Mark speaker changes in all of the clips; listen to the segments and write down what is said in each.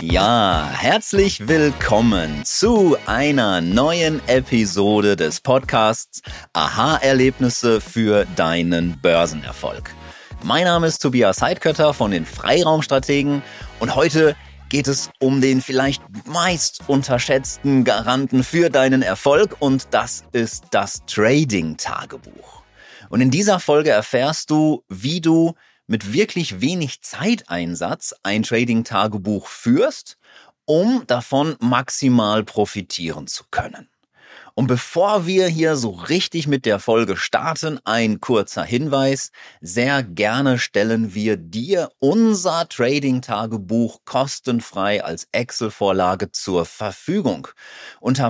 Speaker 1: Ja, herzlich willkommen zu einer neuen Episode des Podcasts Aha-Erlebnisse für deinen Börsenerfolg. Mein Name ist Tobias Heidkötter von den Freiraumstrategen und heute geht es um den vielleicht meist unterschätzten Garanten für deinen Erfolg und das ist das Trading-Tagebuch. Und in dieser Folge erfährst du, wie du mit wirklich wenig Zeiteinsatz ein Trading-Tagebuch führst, um davon maximal profitieren zu können. Und bevor wir hier so richtig mit der Folge starten, ein kurzer Hinweis. Sehr gerne stellen wir dir unser Trading-Tagebuch kostenfrei als Excel-Vorlage zur Verfügung. Unter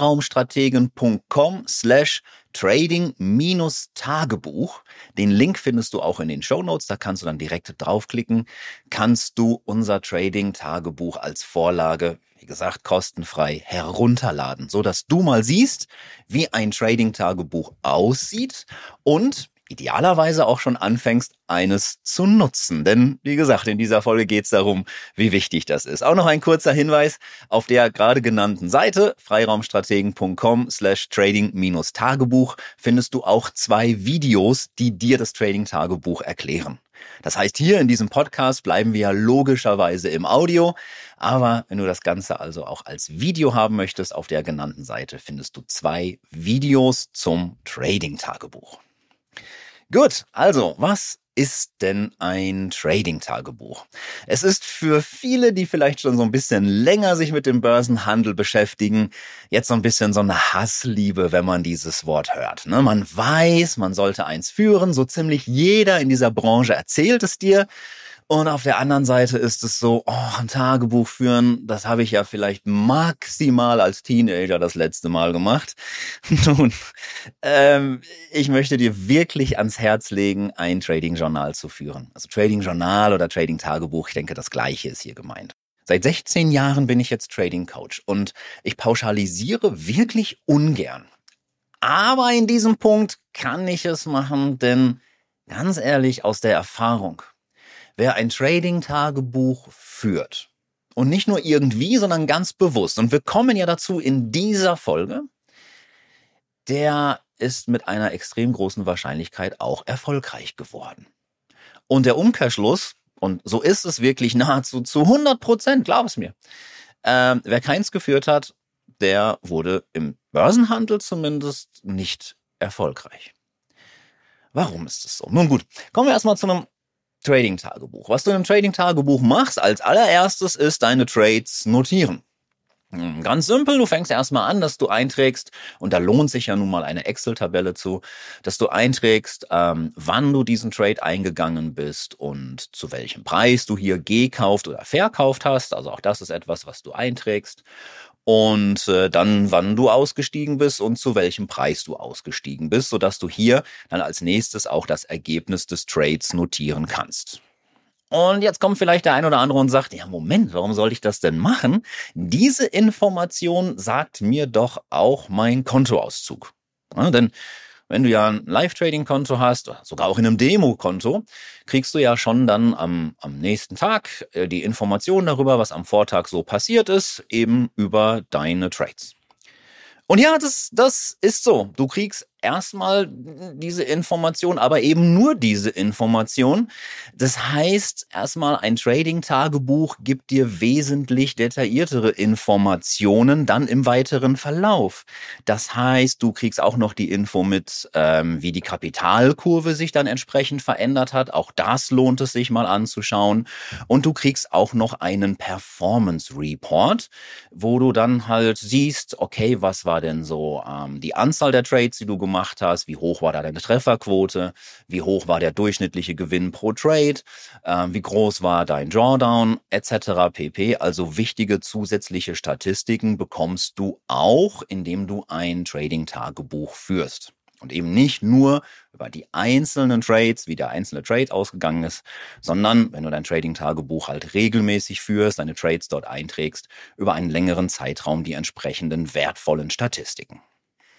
Speaker 1: freiraumstrategen.com/Trading-Tagebuch. Den Link findest du auch in den Shownotes, da kannst du dann direkt draufklicken, kannst du unser Trading-Tagebuch als Vorlage, wie gesagt, kostenfrei herunterladen, so dass du mal siehst, wie ein Trading-Tagebuch aussieht und idealerweise auch schon anfängst, eines zu nutzen. Denn, wie gesagt, in dieser Folge geht es darum, wie wichtig das ist. Auch noch ein kurzer Hinweis: Auf der gerade genannten Seite, freiraumstrategen.com/Trading-Tagebuch, findest du auch 2 Videos, die dir das Trading-Tagebuch erklären. Das heißt, hier in diesem Podcast bleiben wir ja logischerweise im Audio, aber wenn du das Ganze also auch als Video haben möchtest, auf der genannten Seite findest du 2 Videos zum Trading-Tagebuch. Gut, also, was ist denn ein Trading-Tagebuch? Es ist für viele, die vielleicht schon so ein bisschen länger sich mit dem Börsenhandel beschäftigen, jetzt so ein bisschen so eine Hassliebe, wenn man dieses Wort hört. Man weiß, man sollte eins führen, so ziemlich jeder in dieser Branche erzählt es dir. Und auf der anderen Seite ist es so, ein Tagebuch führen, das habe ich ja vielleicht maximal als Teenager das letzte Mal gemacht. Nun, ich möchte dir wirklich ans Herz legen, ein Trading-Journal zu führen. Also Trading-Journal oder Trading-Tagebuch, ich denke, das Gleiche ist hier gemeint. Seit 16 Jahren bin ich jetzt Trading-Coach und ich pauschalisiere wirklich ungern. Aber in diesem Punkt kann ich es machen, denn ganz ehrlich, aus der Erfahrung, wer ein Trading-Tagebuch führt und nicht nur irgendwie, sondern ganz bewusst, und wir kommen ja dazu in dieser Folge, der ist mit einer extrem großen Wahrscheinlichkeit auch erfolgreich geworden. Und der Umkehrschluss, und so ist es wirklich nahezu zu 100%, glaub es mir, wer keins geführt hat, der wurde im Börsenhandel zumindest nicht erfolgreich. Warum ist es so? Nun gut, kommen wir erstmal zu einem Trading-Tagebuch. Was du im Trading-Tagebuch machst als allererstes ist deine Trades notieren. Ganz simpel, du fängst erstmal an, dass du einträgst, und da lohnt sich ja nun mal eine Excel-Tabelle zu, dass du einträgst, wann du diesen Trade eingegangen bist und zu welchem Preis du hier gekauft oder verkauft hast. Also auch das ist etwas, was du einträgst. Und dann, wann du ausgestiegen bist und zu welchem Preis du ausgestiegen bist, sodass du hier dann als nächstes auch das Ergebnis des Trades notieren kannst. Und jetzt kommt vielleicht der ein oder andere und sagt, ja Moment, warum soll ich das denn machen? Diese Information sagt mir doch auch mein Kontoauszug. Ja, denn wenn du ja ein Live-Trading-Konto hast, sogar auch in einem Demo-Konto, kriegst du ja schon dann am nächsten Tag die Informationen darüber, was am Vortag so passiert ist, eben über deine Trades. Und ja, das ist so. Du kriegst erstmal diese Information, aber eben nur diese Information. Das heißt, erstmal ein Trading-Tagebuch gibt dir wesentlich detailliertere Informationen dann im weiteren Verlauf. Das heißt, du kriegst auch noch die Info mit, wie die Kapitalkurve sich dann entsprechend verändert hat. Auch das lohnt es sich mal anzuschauen. Und du kriegst auch noch einen Performance Report, wo du dann halt siehst, okay, was war denn so die Anzahl der Trades, die du gemacht hast, wie hoch war da deine Trefferquote, wie hoch war der durchschnittliche Gewinn pro Trade, wie groß war dein Drawdown etc. pp. Also wichtige zusätzliche Statistiken bekommst du auch, indem du ein Trading-Tagebuch führst. Und eben nicht nur über die einzelnen Trades, wie der einzelne Trade ausgegangen ist, sondern wenn du dein Trading-Tagebuch halt regelmäßig führst, deine Trades dort einträgst, über einen längeren Zeitraum die entsprechenden wertvollen Statistiken.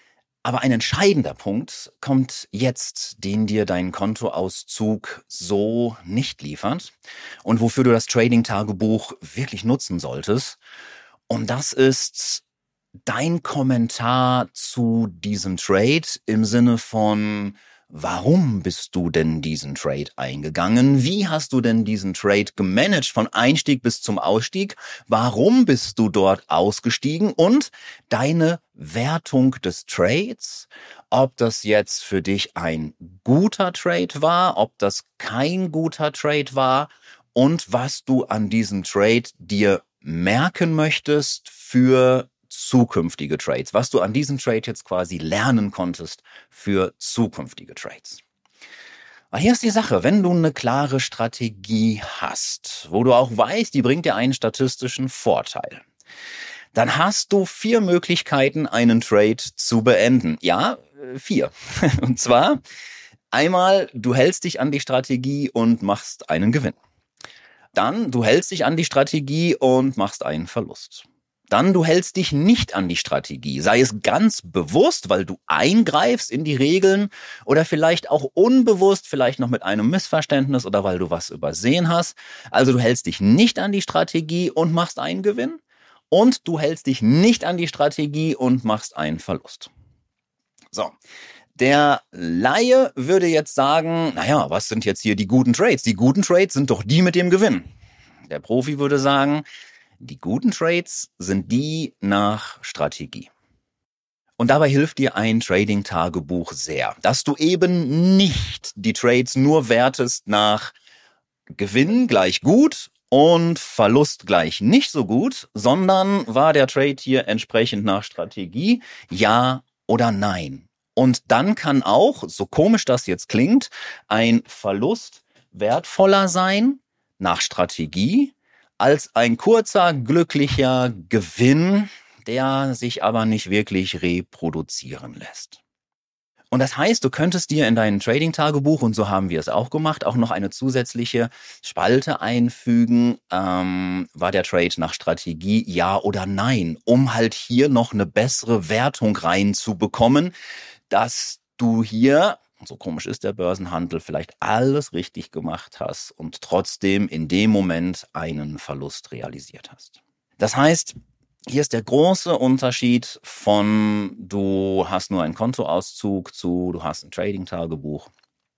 Speaker 1: Aber ein entscheidender Punkt kommt jetzt, den dir dein Kontoauszug so nicht liefert und wofür du das Trading-Tagebuch wirklich nutzen solltest. Und das ist dein Kommentar zu diesem Trade im Sinne von: Warum bist du denn diesen Trade eingegangen? Wie hast du denn diesen Trade gemanagt von Einstieg bis zum Ausstieg? Warum bist du dort ausgestiegen? Und deine Wertung des Trades, ob das jetzt für dich ein guter Trade war, ob das kein guter Trade war und was du an diesem Trade dir merken möchtest für zukünftige Trades, was du an diesem Trade jetzt quasi lernen konntest für zukünftige Trades. Aber hier ist die Sache: Wenn du eine klare Strategie hast, wo du auch weißt, die bringt dir einen statistischen Vorteil, dann hast du 4 Möglichkeiten, einen Trade zu beenden. Ja, 4. Und zwar einmal, du hältst dich an die Strategie und machst einen Gewinn. Dann, du hältst dich an die Strategie und machst einen Verlust. Dann, du hältst dich nicht an die Strategie, sei es ganz bewusst, weil du eingreifst in die Regeln, oder vielleicht auch unbewusst, vielleicht noch mit einem Missverständnis oder weil du was übersehen hast. Also du hältst dich nicht an die Strategie und machst einen Gewinn, und du hältst dich nicht an die Strategie und machst einen Verlust. So. Der Laie würde jetzt sagen, naja, was sind jetzt hier die guten Trades? Die guten Trades sind doch die mit dem Gewinn. Der Profi würde sagen, die guten Trades sind die nach Strategie. Und dabei hilft dir ein Trading-Tagebuch sehr, dass du eben nicht die Trades nur wertest nach Gewinn gleich gut und Verlust gleich nicht so gut, sondern war der Trade hier entsprechend nach Strategie, ja oder nein. Und dann kann auch, so komisch das jetzt klingt, ein Verlust wertvoller sein nach Strategie als ein kurzer, glücklicher Gewinn, der sich aber nicht wirklich reproduzieren lässt. Und das heißt, du könntest dir in dein Trading-Tagebuch, und so haben wir es auch gemacht, auch noch eine zusätzliche Spalte einfügen, war der Trade nach Strategie, ja oder nein, um halt hier noch eine bessere Wertung reinzubekommen, dass du hier, so komisch ist der Börsenhandel, vielleicht alles richtig gemacht hast und trotzdem in dem Moment einen Verlust realisiert hast. Das heißt, hier ist der große Unterschied von: du hast nur einen Kontoauszug zu du hast ein Trading-Tagebuch.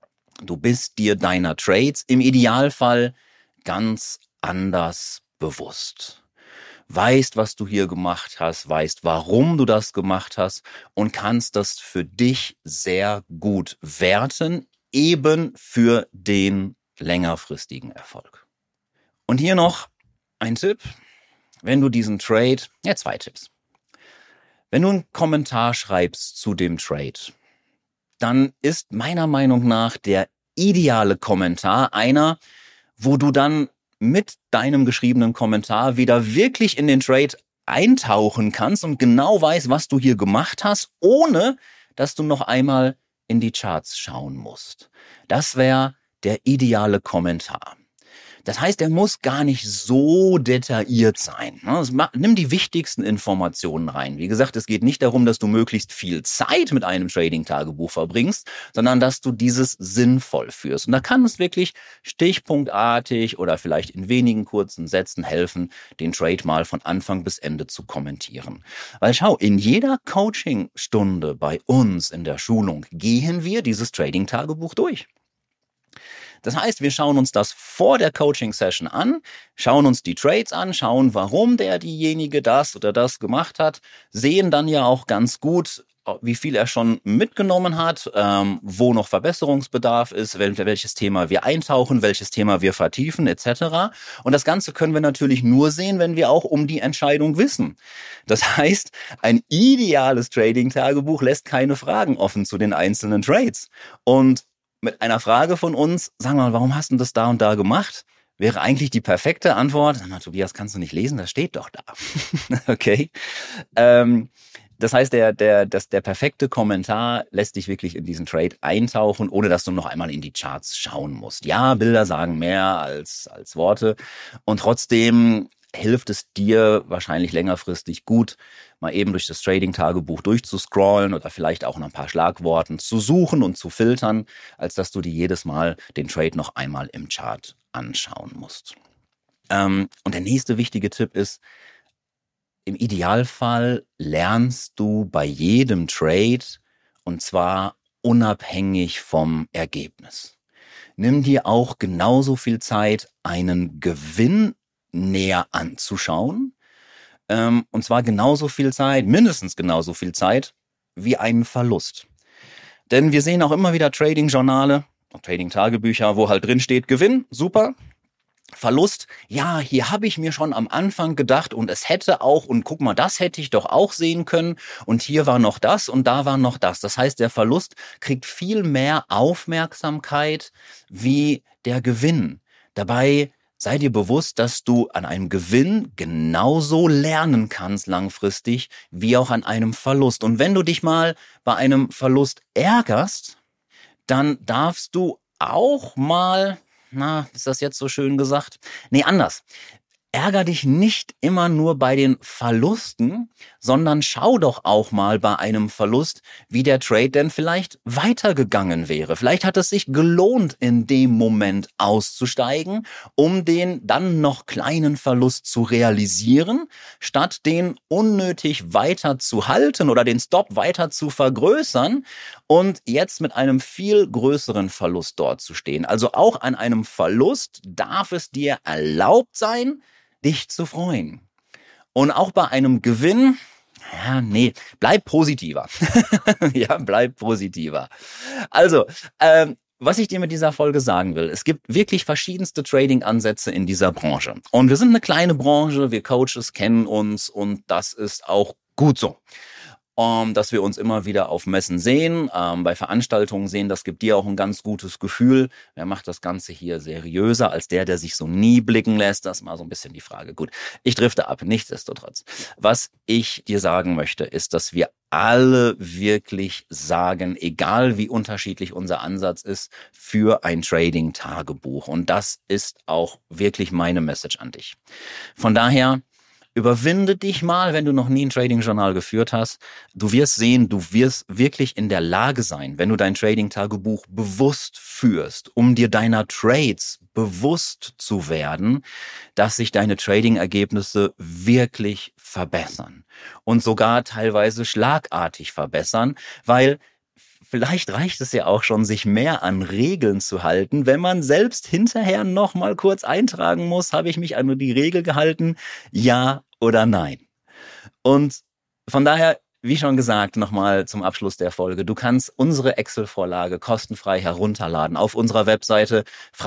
Speaker 1: Du bist dir deiner Trades im Idealfall ganz anders bewusst. Weißt, was du hier gemacht hast, weißt, warum du das gemacht hast und kannst das für dich sehr gut werten, eben für den längerfristigen Erfolg. Und hier noch ein Tipp: Wenn du diesen Trade, 2 Tipps. Wenn du einen Kommentar schreibst zu dem Trade, dann ist meiner Meinung nach der ideale Kommentar einer, wo du dann mit deinem geschriebenen Kommentar wieder wirklich in den Trade eintauchen kannst und genau weißt, was du hier gemacht hast, ohne dass du noch einmal in die Charts schauen musst. Das wäre der ideale Kommentar. Das heißt, er muss gar nicht so detailliert sein. Nimm die wichtigsten Informationen rein. Wie gesagt, es geht nicht darum, dass du möglichst viel Zeit mit einem Trading-Tagebuch verbringst, sondern dass du dieses sinnvoll führst. Und da kann es wirklich stichpunktartig oder vielleicht in wenigen kurzen Sätzen helfen, den Trade mal von Anfang bis Ende zu kommentieren. Weil schau, in jeder Coaching-Stunde bei uns in der Schulung gehen wir dieses Trading-Tagebuch durch. Das heißt, wir schauen uns das vor der Coaching-Session an, schauen uns die Trades an, schauen, warum diejenige das oder das gemacht hat, sehen dann ja auch ganz gut, wie viel er schon mitgenommen hat, wo noch Verbesserungsbedarf ist, welches Thema wir eintauchen, welches Thema wir vertiefen, etc. Und das Ganze können wir natürlich nur sehen, wenn wir auch um die Entscheidung wissen. Das heißt, ein ideales Trading-Tagebuch lässt keine Fragen offen zu den einzelnen Trades. Und mit einer Frage von uns, sagen wir mal, warum hast du das da und da gemacht? Wäre eigentlich die perfekte Antwort: Sag mal, Tobias, kannst du nicht lesen? Das steht doch da. Okay. Das heißt, der perfekte Kommentar lässt dich wirklich in diesen Trade eintauchen, ohne dass du noch einmal in die Charts schauen musst. Ja, Bilder sagen mehr als Worte. Und trotzdem hilft es dir wahrscheinlich längerfristig gut, mal eben durch das Trading-Tagebuch durchzuscrollen oder vielleicht auch nach ein paar Schlagworten zu suchen und zu filtern, als dass du dir jedes Mal den Trade noch einmal im Chart anschauen musst. Und der nächste wichtige Tipp ist, im Idealfall lernst du bei jedem Trade, und zwar unabhängig vom Ergebnis. Nimm dir auch genauso viel Zeit, einen Gewinn näher anzuschauen. Und zwar genauso viel Zeit, mindestens genauso viel Zeit, wie einen Verlust. Denn wir sehen auch immer wieder Trading-Journale, Trading-Tagebücher, wo halt drin steht, Gewinn, super. Verlust, ja, hier habe ich mir schon am Anfang gedacht und es hätte auch, und guck mal, das hätte ich doch auch sehen können und hier war noch das und da war noch das. Das heißt, der Verlust kriegt viel mehr Aufmerksamkeit wie der Gewinn. Dabei sei dir bewusst, dass du an einem Gewinn genauso lernen kannst langfristig wie auch an einem Verlust. Und wenn du dich mal bei einem Verlust ärgerst, dann darfst du auch mal, ist das jetzt so schön gesagt? Nee, anders. Ärger dich nicht immer nur bei den Verlusten, sondern schau doch auch mal bei einem Verlust, wie der Trade denn vielleicht weitergegangen wäre. Vielleicht hat es sich gelohnt, in dem Moment auszusteigen, um den dann noch kleinen Verlust zu realisieren, statt den unnötig weiter zu halten oder den Stop weiter zu vergrößern und jetzt mit einem viel größeren Verlust dort zu stehen. Also auch an einem Verlust darf es dir erlaubt sein, dich zu freuen. Und auch bei einem Gewinn, bleib positiver. Ja, bleib positiver. Also, was ich dir mit dieser Folge sagen will, es gibt wirklich verschiedenste Trading-Ansätze in dieser Branche. Und wir sind eine kleine Branche, wir Coaches kennen uns und das ist auch gut so. Dass wir uns immer wieder auf Messen sehen, bei Veranstaltungen sehen, das gibt dir auch ein ganz gutes Gefühl. Wer macht das Ganze hier seriöser als der sich so nie blicken lässt? Das ist mal so ein bisschen die Frage. Gut, ich drifte ab, nichtsdestotrotz. Was ich dir sagen möchte, ist, dass wir alle wirklich sagen, egal wie unterschiedlich unser Ansatz ist, für ein Trading-Tagebuch. Und das ist auch wirklich meine Message an dich. Von daher, überwinde dich mal, wenn du noch nie ein Trading-Journal geführt hast. Du wirst sehen, du wirst wirklich in der Lage sein, wenn du dein Trading-Tagebuch bewusst führst, um dir deiner Trades bewusst zu werden, dass sich deine Trading-Ergebnisse wirklich verbessern und sogar teilweise schlagartig verbessern, weil vielleicht reicht es ja auch schon, sich mehr an Regeln zu halten, wenn man selbst hinterher noch mal kurz eintragen muss, habe ich mich an die Regel gehalten, ja oder nein. Und von daher, wie schon gesagt, nochmal zum Abschluss der Folge, du kannst unsere Excel-Vorlage kostenfrei herunterladen auf unserer Webseite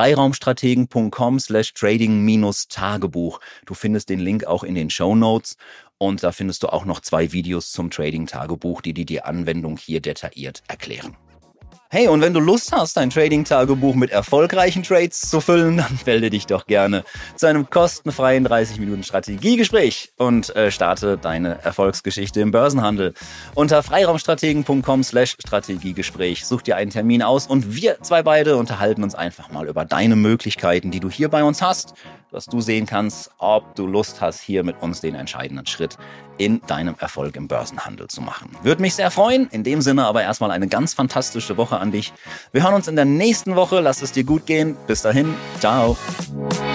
Speaker 1: freiraumstrategen.com/trading-tagebuch. Du findest den Link auch in den Shownotes. Und da findest du auch noch 2 Videos zum Trading-Tagebuch, die dir die Anwendung hier detailliert erklären. Hey, und wenn du Lust hast, dein Trading-Tagebuch mit erfolgreichen Trades zu füllen, dann melde dich doch gerne zu einem kostenfreien 30-Minuten-Strategiegespräch und starte deine Erfolgsgeschichte im Börsenhandel. Unter freiraumstrategen.com/Strategiegespräch such dir einen Termin aus und wir zwei beide unterhalten uns einfach mal über deine Möglichkeiten, die du hier bei uns hast, dass du sehen kannst, ob du Lust hast, hier mit uns den entscheidenden Schritt in deinem Erfolg im Börsenhandel zu machen. Würde mich sehr freuen. In dem Sinne aber erstmal eine ganz fantastische Woche an dich. Wir hören uns in der nächsten Woche. Lass es dir gut gehen. Bis dahin. Ciao.